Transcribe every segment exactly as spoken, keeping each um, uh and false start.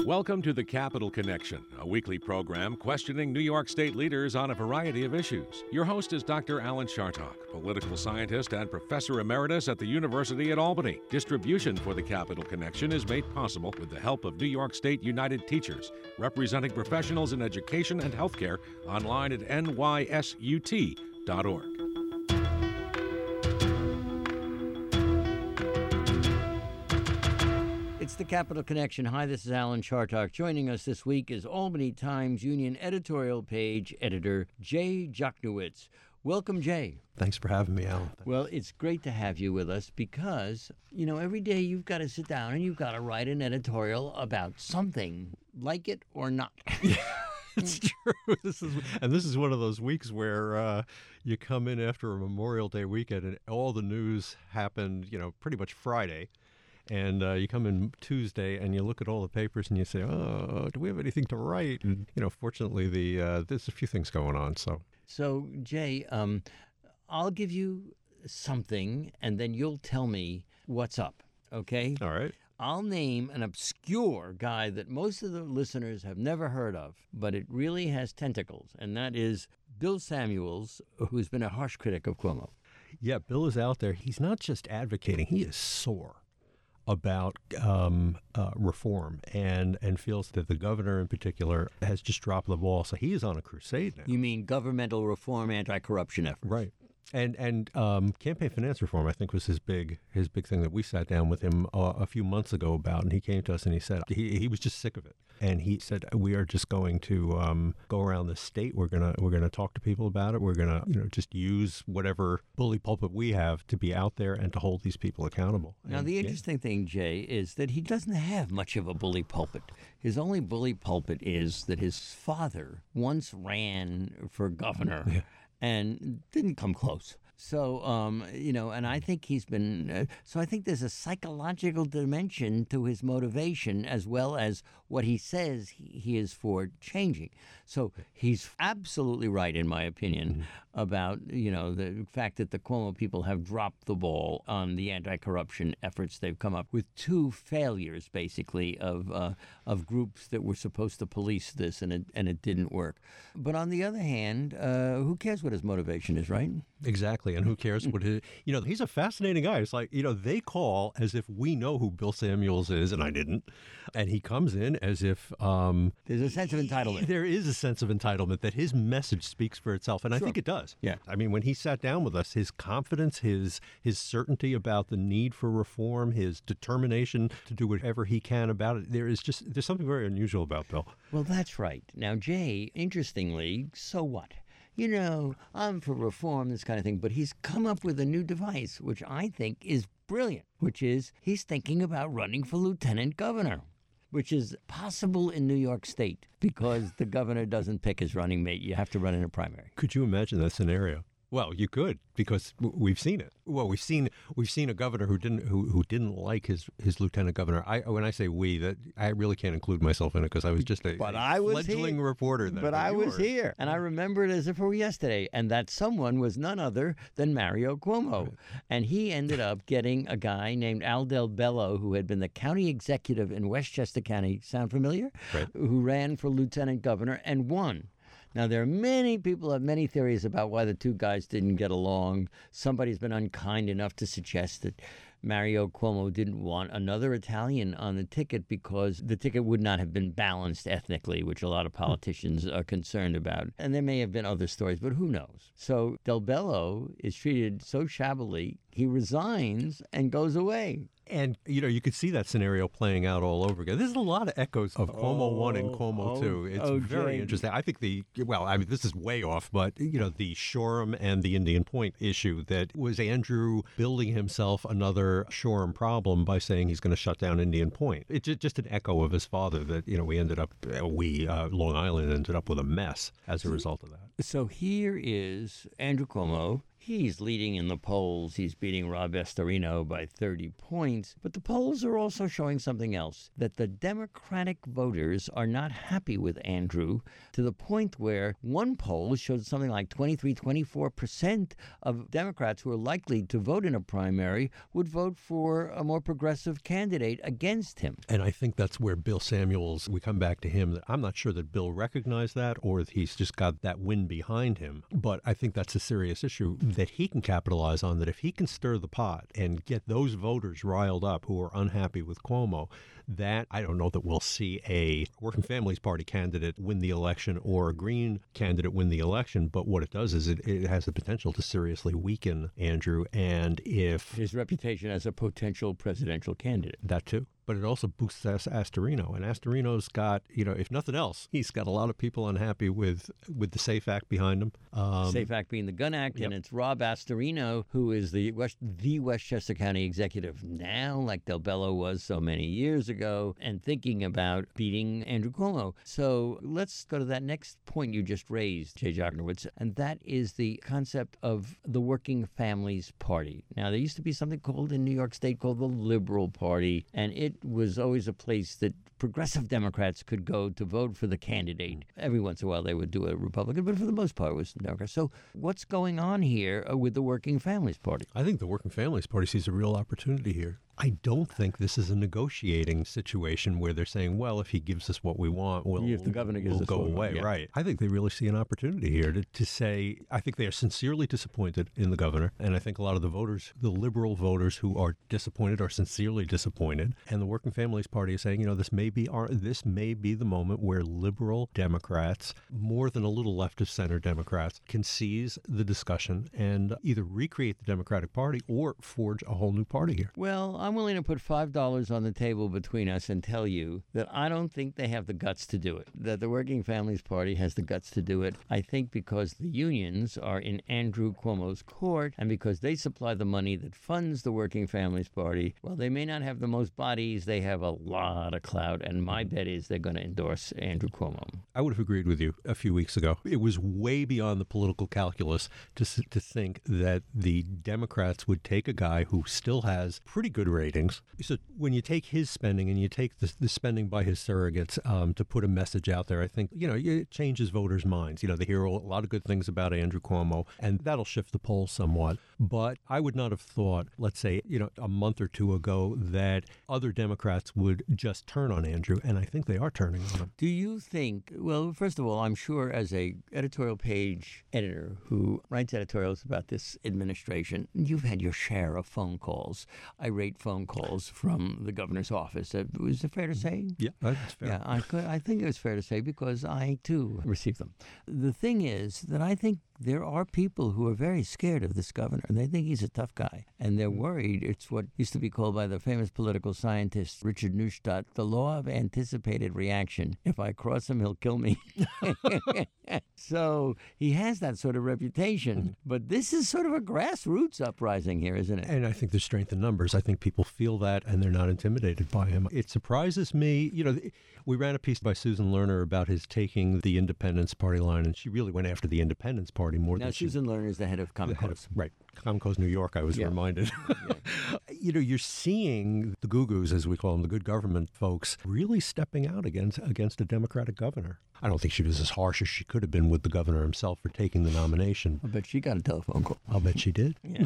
Welcome to the Capital Connection, a weekly program questioning New York State leaders on a variety of issues. Your host is Doctor Alan Chartock, political scientist and professor emeritus at the University at Albany. Distribution for the Capital Connection is made possible with the help of New York State United Teachers, representing professionals in education and healthcare, online at N Y S U T dot org. It's the Capital Connection. Hi, this is Alan Chartock. Joining us this week is Albany Times Union editorial page editor Jay Jochnowitz. Welcome, Jay. Thanks for having me, Alan. Thanks. Well, it's great to have you with us because, you know, every day you've got to sit down and you've got to write an editorial about something, like it or not. It's true. This is, and this is one of those weeks where uh, you come in after a Memorial Day weekend and all the news happened, you know, pretty much Friday. And uh, you come in Tuesday and you look at all the papers and you say, oh, do we have anything to write? And, you know, fortunately, the uh, there's a few things going on. So, so Jay, um, I'll give you something and then you'll tell me what's up, okay? All right. I'll name an obscure guy that most of the listeners have never heard of, but it really has tentacles, and that is Bill Samuels, who's been a harsh critic of Cuomo. Yeah, Bill is out there. He's not just advocating, he is sore about um, uh, reform and, and feels that the governor in particular has just dropped the ball. So he is on a crusade now. You mean governmental reform, anti-corruption efforts? Right. And and um, campaign finance reform, I think, was his big his big thing that we sat down with him uh, a few months ago about. And he came to us and he said he he was just sick of it. And he said, we are just going to um, go around the state. We're gonna we're gonna talk to people about it. We're gonna you know just use whatever bully pulpit we have to be out there and to hold these people accountable. Now, and, the yeah. interesting thing, Jay, is that he doesn't have much of a bully pulpit. His only bully pulpit is that his father once ran for governor Yeah. and didn't come close. So, um, you know, and I think he's been, uh, so I think there's a psychological dimension to his motivation as well as what he says he, he is for changing. So he's absolutely right, in my opinion, mm-hmm. about, you know, the fact that the Cuomo people have dropped the ball on the anti-corruption efforts. They've come up with two failures, basically, of uh, of groups that were supposed to police this, and it, and it didn't work. But on the other hand, uh, who cares what his motivation is, right? Exactly. And who cares what his, you know, he's a fascinating guy. It's like, you know, they call as if we know who Bill Samuels is, and I didn't. And he comes in as if um, there's a sense of entitlement. There is a sense of entitlement that his message speaks for itself. And I Sure. think it does. Yeah. I mean, when he sat down with us, his confidence, his his certainty about the need for reform, his determination to do whatever he can about it, there is just, there's something very unusual about Bill. Well, that's right. Now, Jay, interestingly, so what? You know, I'm for reform, this kind of thing, but he's come up with a new device, which I think is brilliant, which is he's thinking about running for lieutenant governor, which is possible in New York State because the governor doesn't pick his running mate. You have to run in a primary. Could you imagine that scenario? Well, you could, because w- we've seen it. Well, we've seen we've seen a governor who didn't who, who didn't like his, his lieutenant governor. I when I say we, that I really can't include myself in it because I was just a, But a I was fledgling here. reporter then. But I you was were. here, and I remember it as if it were yesterday, and that someone was none other than Mario Cuomo. Right. And he ended up getting a guy named Al Del Bello, who had been the county executive in Westchester County, sound familiar? Right. Who ran for lieutenant governor and won. Now, there are many people who have many theories about why the two guys didn't get along. Somebody's been unkind enough to suggest that Mario Cuomo didn't want another Italian on the ticket because the ticket would not have been balanced ethnically, which a lot of politicians are concerned about. And there may have been other stories, but who knows? So Del Bello is treated so shabbily, he resigns and goes away. And, you know, you could see that scenario playing out all over again. There's a lot of echoes of Cuomo one and Cuomo oh, two. It's oh, very Jay. interesting. I think the, well, I mean, this is way off, but, you know, the Shoreham and the Indian Point issue that was Andrew building himself another Shoreham problem by saying he's going to shut down Indian Point. It's just, just an echo of his father that, you know, we ended up, we, uh, Long Island ended up with a mess as a result of that. So here is Andrew Cuomo. He's leading in the polls. He's beating Rob Astorino by thirty points. But the polls are also showing something else, that the Democratic voters are not happy with Andrew, to the point where one poll showed something like twenty-three, twenty-four percent of Democrats who are likely to vote in a primary would vote for a more progressive candidate against him. And I think that's where Bill Samuels, we come back to him. I'm not sure that Bill recognized that or that he's just got that wind behind him. But I think that's a serious issue that he can capitalize on, that if he can stir the pot and get those voters riled up who are unhappy with Cuomo, that I don't know that we'll see a Working Families Party candidate win the election or a Green candidate win the election. But what it does is it, it has the potential to seriously weaken Andrew. And if his reputation as a potential presidential candidate. That too. But it also boosts Astorino. And Astorino's got, you know, if nothing else, he's got a lot of people unhappy with with the SAFE Act behind him. Um, SAFE Act being the Gun Act, yep. and it's Rob Astorino, who is the West, the Westchester County executive now, like Del Bello was so many years ago, and thinking about beating Andrew Cuomo. So let's go to that next point you just raised, Jay Jochnowitz, and that is the concept of the Working Families Party. Now, there used to be something called in New York State called the Liberal Party, and it was always a place that progressive Democrats could go to vote for the candidate. Every once in a while they would do a Republican, but for the most part it was Democrats. So what's going on here with the Working Families Party? I think the Working Families Party sees a real opportunity here. I don't think this is a negotiating situation where they're saying, well, if he gives us what we want, we'll, if the governor gives we'll us go what we away. want, yeah. Right. I think they really see an opportunity here to, to say, I think they are sincerely disappointed in the governor. And I think a lot of the voters, the liberal voters who are disappointed are sincerely disappointed. And the Working Families Party is saying, you know, this may be our, this may be the moment where liberal Democrats, more than a little left of center Democrats, can seize the discussion and either recreate the Democratic Party or forge a whole new party here. Well, I'm willing to put five dollars on the table between us and tell you that I don't think they have the guts to do it, that the Working Families Party has the guts to do it. I think because the unions are in Andrew Cuomo's court and because they supply the money that funds the Working Families Party, well, they may not have the most bodies, they have a lot of clout, and my bet is they're going to endorse Andrew Cuomo. I would have agreed with you a few weeks ago. It was way beyond the political calculus to, to think that the Democrats would take a guy who still has pretty good ratings. So when you take his spending and you take the, the spending by his surrogates um, to put a message out there, I think, you know, it changes voters' minds. You know, they hear a lot of good things about Andrew Cuomo, and that'll shift the polls somewhat. But I would not have thought, let's say, you know, a month or two ago that other Democrats would just turn on Andrew, and I think they are turning on him. Do you think, well, first of all, I'm sure as a editorial page editor who writes editorials about this administration, you've had your share of phone calls, irate phone calls from the governor's office. Uh, was it fair to say? Yeah, that's fair. Yeah, I, could, I think it was fair to say because I, too, received them. The thing is that I think there are people who are very scared of this governor. They think he's a tough guy, and they're worried. It's what used to be called by the famous political scientist Richard Neustadt, the law of anticipated reaction. If I cross him, he'll kill me. So he has that sort of reputation. But this is sort of a grassroots uprising here, isn't it? And I think there's strength in numbers. I think people feel that, and they're not intimidated by him. It surprises me. You know, we ran a piece by Susan Lerner about his taking the Independence Party line, and she really went after the Independence Party more now, than Susan she, Lerner is the head of Common Cause. Right. Common Cause New York, I was yeah. reminded. Yeah. You know, you're seeing the Goo-Goos, as we call them, the good government folks, really stepping out against against a Democratic governor. I don't think she was as harsh as she could have been with the governor himself for taking the nomination. I bet she got a telephone call. I'll bet she did. Yeah.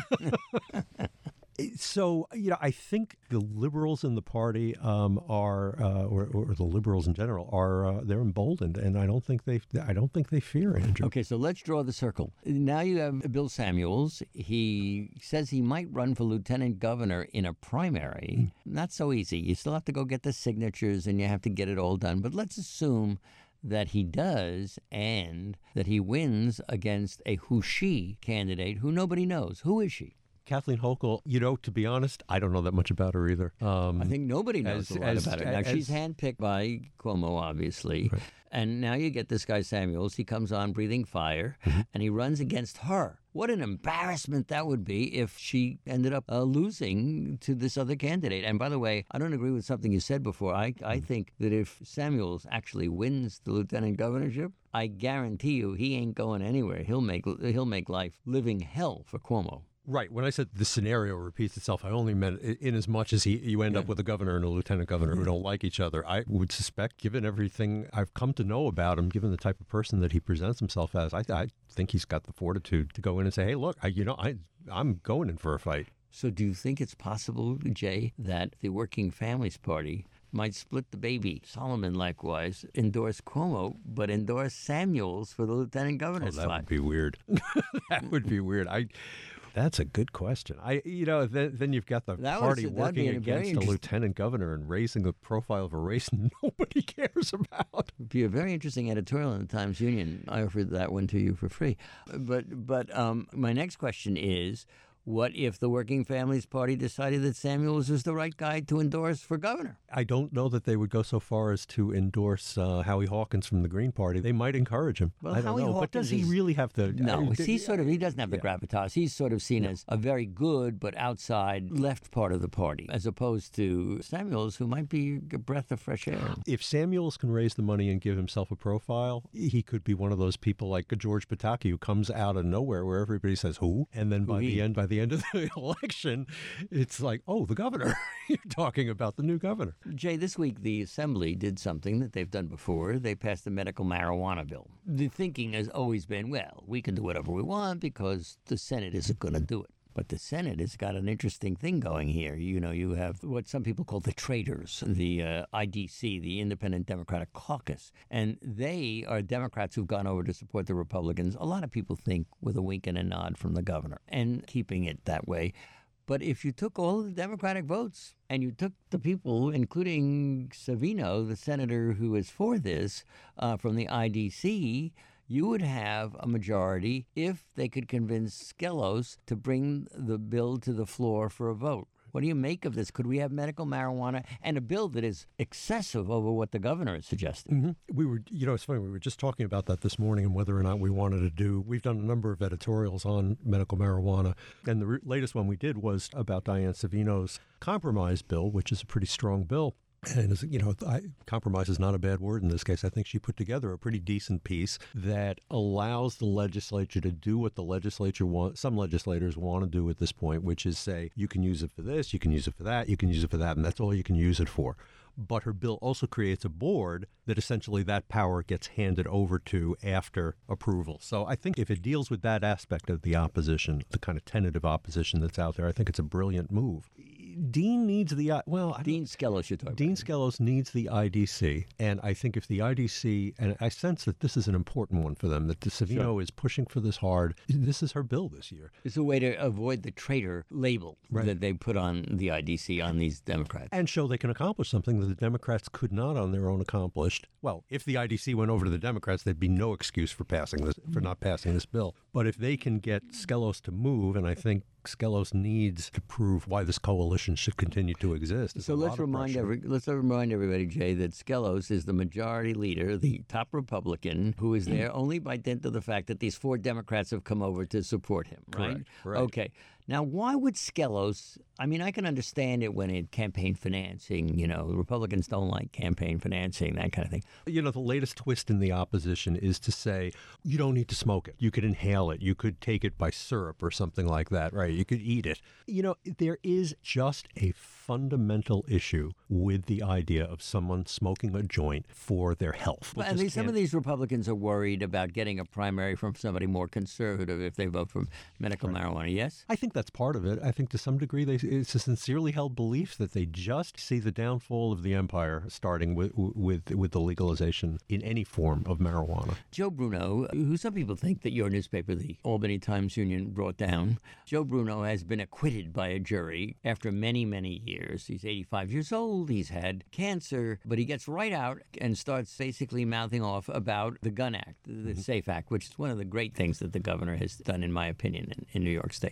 So, you know, I think the liberals in the party um, are, uh, or, or the liberals in general, are uh, they're emboldened, and I don't think they, I don't think they fear Andrew. Okay, so let's draw the circle. Now you have Bill Samuels. He says he might run for lieutenant governor in a primary. Mm. Not so easy. You still have to go get the signatures, and you have to get it all done. But let's assume that he does, and that he wins against a who-she candidate who nobody knows. Who is she? Kathleen Hochul, you know, to be honest, I don't know that much about her either. Um, I think nobody knows as- a lot as- about her. Now, as- she's handpicked by Cuomo, obviously. Right. And now you get this guy Samuels. He comes on breathing fire, and he runs against her. What an embarrassment that would be if she ended up uh, losing to this other candidate. And by the way, I don't agree with something you said before. I, I think that if Samuels actually wins the lieutenant governorship, I guarantee you he ain't going anywhere. He'll make he'll make life living hell for Cuomo. Right. When I said the scenario repeats itself, I only meant i- in as much as he, you end up with a governor and a lieutenant governor who don't like each other. I would suspect, given everything I've come to know about him, given the type of person that he presents himself as, I, I think he's got the fortitude to go in and say, hey, look, I, you know, I, I'm going in for a fight. So do you think it's possible, Jay, that the Working Families Party might split the baby? Solomon likewise endorsed Cuomo, but endorsed Samuels for the lieutenant Oh, governor's that spot. would be weird. That would be weird. I. That's a good question. I, you know, then, then you've got the That was- party that'd be working a very against a interest- lieutenant governor and raising the profile of a race nobody cares about. It'd be a very interesting editorial in the Times Union. I offered that one to you for free. But but um, my next question is, what if the Working Families Party decided that Samuels is the right guy to endorse for governor? I don't know that they would go so far as to endorse uh, Howie Hawkins from the Green Party. They might encourage him. Well, I don't Howie know. But Hawkins does he is- really have the? No, uh, he's sort of he doesn't have the gravitas. He's sort of seen as a very good but outside left part of the party, as opposed to Samuels, who might be a breath of fresh air. If Samuels can raise the money and give himself a profile, he could be one of those people like George Pataki who comes out of nowhere where everybody says who, and then by Who-he. the end, by the end of the election, it's like, oh, the governor. You're talking about the new governor. Jay, this week the Assembly did something that they've done before. They passed the medical marijuana bill. The thinking has always been, well, we can do whatever we want because the Senate isn't going to do it. But the Senate has got an interesting thing going here. You know, you have what some people call the traitors, the uh, I D C, the Independent Democratic Caucus. And they are Democrats who've gone over to support the Republicans. A lot of people think with a wink and a nod from the governor and keeping it that way. But if you took all of the Democratic votes and you took the people, including Savino, the senator who is for this, uh, from the I D C, you would have a majority if they could convince Skelos to bring the bill to the floor for a vote. What do you make of this? Could we have medical marijuana and a bill that is excessive over what the governor has suggested? Mm-hmm. We were, you know, it's funny. We were just talking about that this morning and whether or not we wanted to do. We've done a number of editorials on medical marijuana, and the re- latest one we did was about Diane Savino's compromise bill, which is a pretty strong bill. And, as you know, I, compromise is not a bad word in this case. I think she put together a pretty decent piece that allows the legislature to do what the legislature want, some legislators want to do at this point, which is say, you can use it for this, you can use it for that, you can use it for that, and that's all you can use it for. But her bill also creates a board that essentially that power gets handed over to after approval. So I think if it deals with that aspect of the opposition, the kind of tentative opposition that's out there, I think it's a brilliant move. Dean needs the, I- well, I don't- Dean Skelos, you're talking Dean about. Skelos needs the I D C, and I think if the I D C, and I sense that this is an important one for them, that the Savino Sure. is pushing for this hard. This is her bill this year. It's a way to avoid the traitor label Right. that they put on the I D C on these Democrats. And show they can accomplish something that the Democrats could not on their own accomplish. Well, if the I D C went over to the Democrats, there'd be no excuse for passing this, for not passing this bill. But if they can get Skelos to move, and I think Skelos needs to prove why this coalition should continue to exist. There's So a let's lot of remind pressure. every, let's remind everybody, Jay, that Skelos is the majority leader, the top Republican, who is there only by dint of the fact that these four Democrats have come over to support him, right? Correct, right. Okay. Now, why would Skelos? I mean, I can understand it when in campaign financing, you know, Republicans don't like campaign financing, that kind of thing. You know, the latest twist in the opposition is to say, you don't need to smoke it. You could inhale it. You could take it by syrup or something like that, right? You could eat it. You know, there is just a fundamental issue with the idea of someone smoking a joint for their health. But We at just least some of can't- these Republicans are worried about getting a primary from somebody more conservative if they vote for medical marijuana, yes? I think that's part of it. I think to some degree they, it's a sincerely held belief that they just see the downfall of the empire starting with, with, with the legalization in any form of marijuana. Joe Bruno, who some people think that your newspaper, the Albany Times Union, brought down, Joe Bruno has been acquitted by a jury after many, many years. He's eighty-five years old, he's had cancer, but he gets right out and starts basically mouthing off about the Gun Act, the SAFE Act, which is one of the great things that the governor has done, in my opinion, in, in New York State.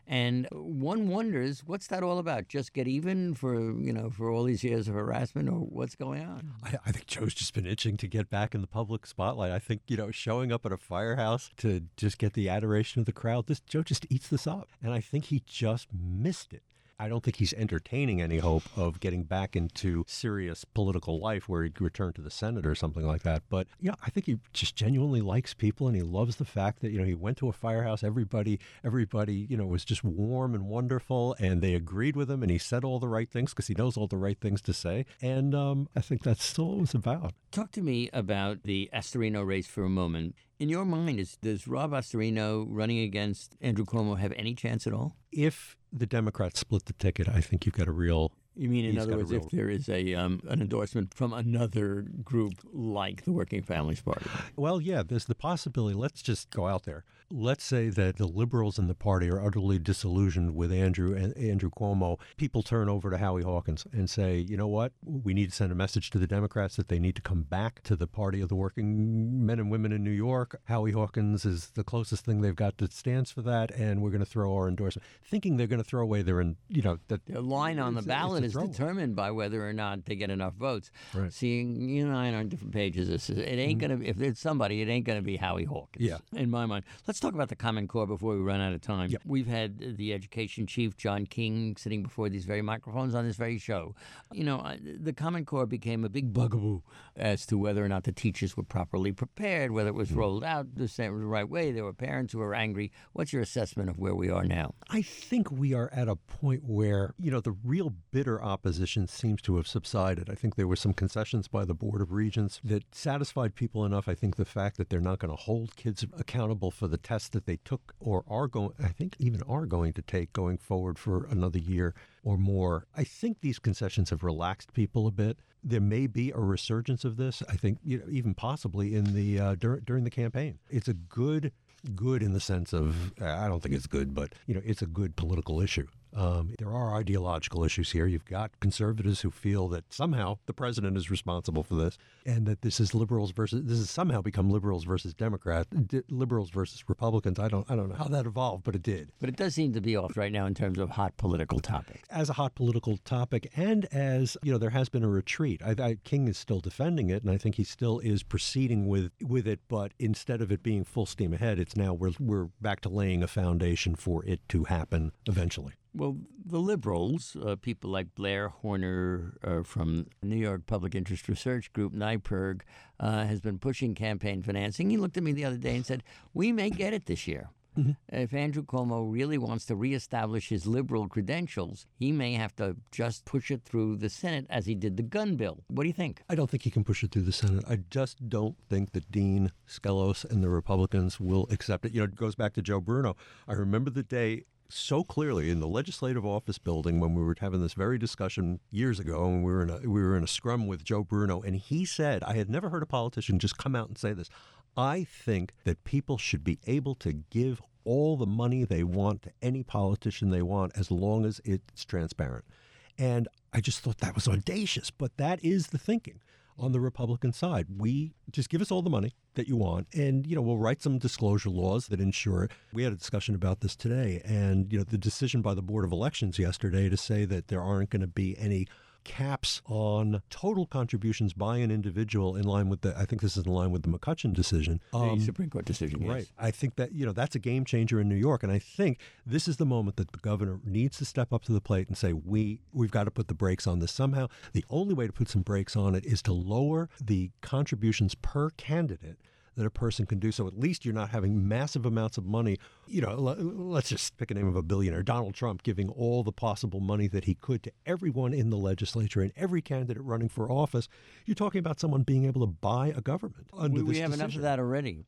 And one wonders, what's that all about? Just get even for, you know, for all these years of harassment, or what's going on? I, I think Joe's just been itching to get back in the public spotlight. I think, you know, showing up at a firehouse to just get the adoration of the crowd, this Joe just eats this up. And I think he just missed it. I don't think he's entertaining any hope of getting back into serious political life where he'd return to the Senate or something like that. But, yeah, I think he just genuinely likes people, and he loves the fact that, you know, he went to a firehouse. Everybody, everybody, you know, was just warm and wonderful, and they agreed with him, and he said all the right things because he knows all the right things to say. And um, I think that's still what it was about. Talk to me about the Astorino race for a moment. In your mind, is, does Rob Astorino running against Andrew Cuomo have any chance at all? If the Democrats split the ticket, I think you've got a real... You mean, in He's other got a words, real- if there is a um, an endorsement from another group like the Working Families Party? Well, yeah, there's the possibility. Let's just go out there. Let's say that the liberals in the party are utterly disillusioned with Andrew and Andrew Cuomo. People turn over to Howie Hawkins and say, you know what? We need to send a message to the Democrats that they need to come back to the party of the working men and women in New York. Howie Hawkins is the closest thing they've got that stands for that, and we're going to throw our endorsement, thinking they're going to throw away their, you know, that The line on the it's a- ballot it's is a determined by whether or not they get enough votes. Right. Seeing you and I are on different pages. This is, it ain't gonna. If it's somebody, it ain't gonna be Howie Hawkins. Yeah. In my mind. Let's talk about the Common Core before we run out of time. Yep. We've had the education chief, John King, sitting before these very microphones on this very show. You know, I- the Common Core became a big bugaboo as to whether or not the teachers were properly prepared, whether it was rolled out the same the right way. There were parents who were angry. What's your assessment of where we are now? I think we are at a point where, you know, the real bitter opposition seems to have subsided. I think there were some concessions by the Board of Regents that satisfied people enough. I think the fact that they're not going to hold kids accountable for the tests that they took or are going, I think even are going to take going forward for another year or more. I think these concessions have relaxed people a bit. There may be a resurgence of this, I think, you know, even possibly in the uh, dur- during the campaign. It's a good, good in the sense of, I don't think it's good, but, you know, it's a good political issue. Um, there are ideological issues here. You've got conservatives who feel that somehow the president is responsible for this, and that this is liberals versus this has somehow become liberals versus Democrats, d- liberals versus Republicans. I don't, I don't know how that evolved, but it did. But it does seem to be off right now in terms of hot political topics. As a hot political topic, and as you know, there has been a retreat. I, I, King is still defending it, and I think he still is proceeding with with it. But instead of it being full steam ahead, it's now we're we're back to laying a foundation for it to happen eventually. Well, the liberals, uh, people like Blair Horner uh, from New York Public Interest Research Group, NYPIRG, uh, has been pushing campaign financing. He looked at me the other day and said, we may get it this year. Mm-hmm. If Andrew Cuomo really wants to reestablish his liberal credentials, he may have to just push it through the Senate as he did the gun bill. What do you think? I don't think he can push it through the Senate. I just don't think that Dean Skelos and the Republicans will accept it. You know, it goes back to Joe Bruno. I remember the day so clearly in the legislative office building when we were having this very discussion years ago, and we were in a we were in a scrum with Joe Bruno, and he said, I had never heard a politician just come out and say this. I think that people should be able to give all the money they want to any politician they want as long as it's transparent. And I just thought that was audacious, but that is the thinking on the Republican side. We just give us all the money that you want, and, you know, we'll write some disclosure laws that ensure it. We had a discussion about this today, and, you know, the decision by the Board of Elections yesterday to say that there aren't going to be any caps on total contributions by an individual in line with the, I think this is in line with the McCutcheon decision. Um, the Supreme Court decision, yes. Right. I think that, you know, that's a game changer in New York. And I think this is the moment that the governor needs to step up to the plate and say, we, we've got to put the brakes on this somehow. The only way to put some brakes on it is to lower the contributions per candidate that a person can do. So at least you're not having massive amounts of money. You know, let's just pick a name of a billionaire, Donald Trump, giving all the possible money that he could to everyone in the legislature and every candidate running for office. You're talking about someone being able to buy a government under we, this we have decision. enough of that already.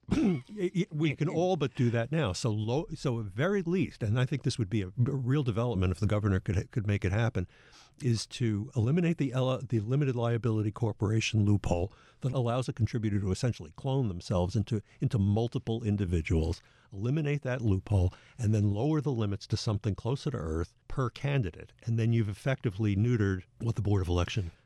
We can all but do that now. So low, so at very least, and I think this would be a, a real development if the governor could could make it happen, is to eliminate the the limited liability corporation loophole that allows a contributor to essentially clone themselves into into multiple individuals. Eliminate that loophole and then lower the limits to something closer to earth per candidate. And then you've effectively neutered what the Board of Election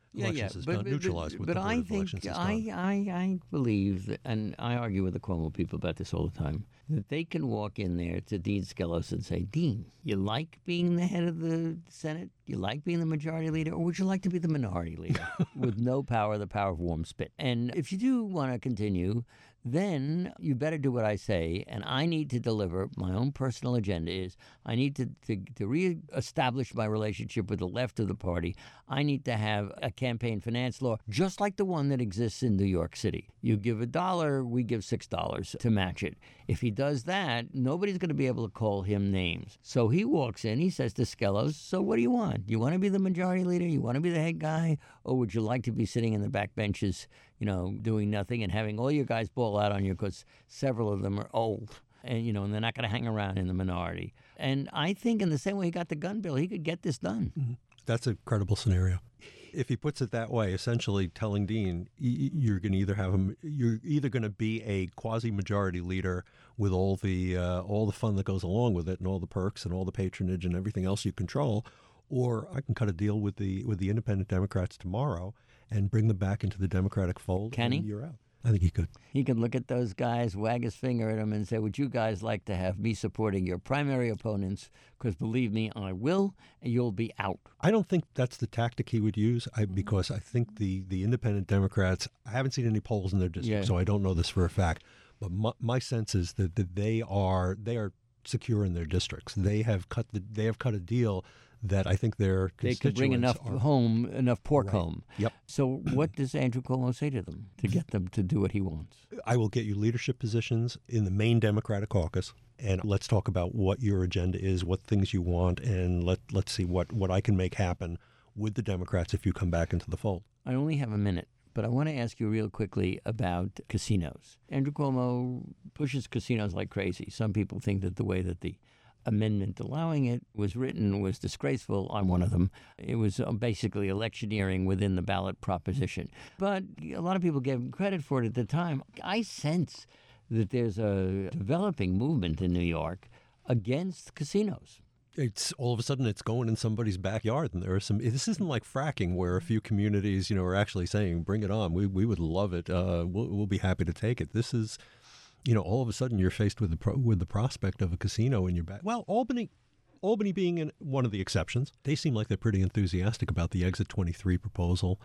Yeah, elections yeah, is but, not but, neutralized but, with but the Board I of think Elections is I, done. I I believe that, and I argue with the Cuomo people about this all the time, that they can walk in there to Dean Skelos and say, Dean, you like being the head of the Senate? You like being the majority leader? Or would you like to be the minority leader with no power, the power of warm spit? And if you do want to continue, then you better do what I say, and I need to deliver. My own personal agenda is I need to, to, to reestablish my relationship with the left of the party. I need to have a campaign finance law just like the one that exists in New York City. You give a dollar, we give six dollars to match it. If he does that, nobody's going to be able to call him names. So he walks in, he says to Skelos, so what do you want? You want to be the majority leader? You want to be the head guy? Or would you like to be sitting in the back benches, you know, doing nothing and having all your guys ball out on you because several of them are old and, you know, and they're not going to hang around in the minority. And I think in the same way he got the gun bill, he could get this done. Mm-hmm. That's a credible scenario. If he puts it that way, essentially telling Dean, you're going to either have him, you're either going to be a quasi-majority leader with all the uh, all the fun that goes along with it and all the perks and all the patronage and everything else you control, or I can cut a deal with the with the independent Democrats tomorrow and bring them back into the Democratic fold. Can he? And you're out. I think he could. He could look at those guys, wag his finger at them, and say, would you guys like to have me supporting your primary opponents? Because believe me, I will, and you'll be out. I don't think that's the tactic he would use I, because I think the, the independent Democrats, I haven't seen any polls in their district, Yeah. so I don't know this for a fact. But my, my sense is that, that they are they are secure in their districts. They have cut the they have cut a deal that I think their They constituents could bring enough are, home, enough pork Right. home. Yep. So what does Andrew Cuomo say to them to get them to do what he wants? I will get you leadership positions in the main Democratic caucus, and let's talk about what your agenda is, what things you want, and let let's see what, what I can make happen with the Democrats if you come back into the fold. I only have a minute, but I want to ask you real quickly about casinos. Andrew Cuomo pushes casinos like crazy. Some people think that the way that the amendment allowing it was written was disgraceful. I'm one of them. It was basically electioneering within the ballot proposition. But a lot of people gave him credit for it at the time. I sense that there's a developing movement in New York against casinos. It's all of a sudden it's going in somebody's backyard, and there are some. This isn't like fracking, where a few communities, you know, are actually saying, "Bring it on. We we would love it. Uh, we'll, we'll be happy to take it." This is, you know, all of a sudden you're faced with the pro, with the prospect of a casino in your back. Well, Albany, Albany being in, one of the exceptions, they seem like they're pretty enthusiastic about the Exit twenty-three proposal.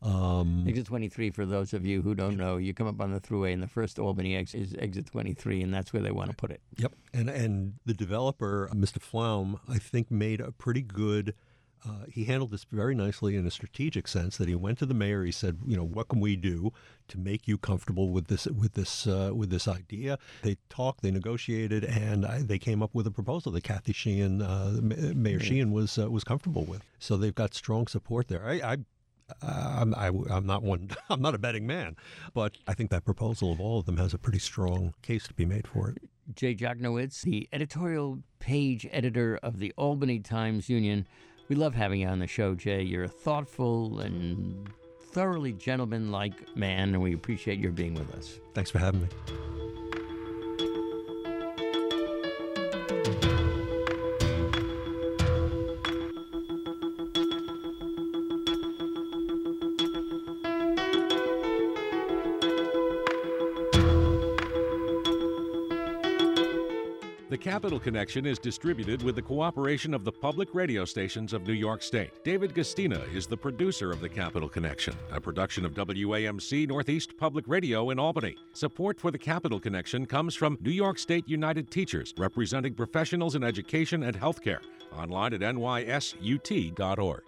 Um, Exit twenty-three, for those of you who don't know, you come up on the throughway and the first Albany exit is Exit twenty-three, and that's where they want to put it. Yep, and and the developer, Mister Flaum, I think made a pretty good. Uh, he handled this very nicely in a strategic sense. That he went to the mayor. He said, you know, what can we do to make you comfortable with this with this uh, with this idea? They talked, they negotiated, and I, they came up with a proposal that Kathy Sheehan, uh, Mayor Yeah. Sheehan, was uh, was comfortable with. So they've got strong support there. I. I I'm, I, I'm not one. I'm not a betting man, but I think that proposal of all of them has a pretty strong case to be made for it. Jay Jochnowitz, the editorial page editor of the Albany Times Union. We love having you on the show, Jay. You're a thoughtful and thoroughly gentleman-like man, and we appreciate your being with us. Thanks for having me. The Capital Connection is distributed with the cooperation of the public radio stations of New York State. David Gastina is the producer of The Capital Connection, a production of W A M C Northeast Public Radio in Albany. Support for The Capital Connection comes from New York State United Teachers, representing professionals in education and healthcare. Online at N Y S U T dot org.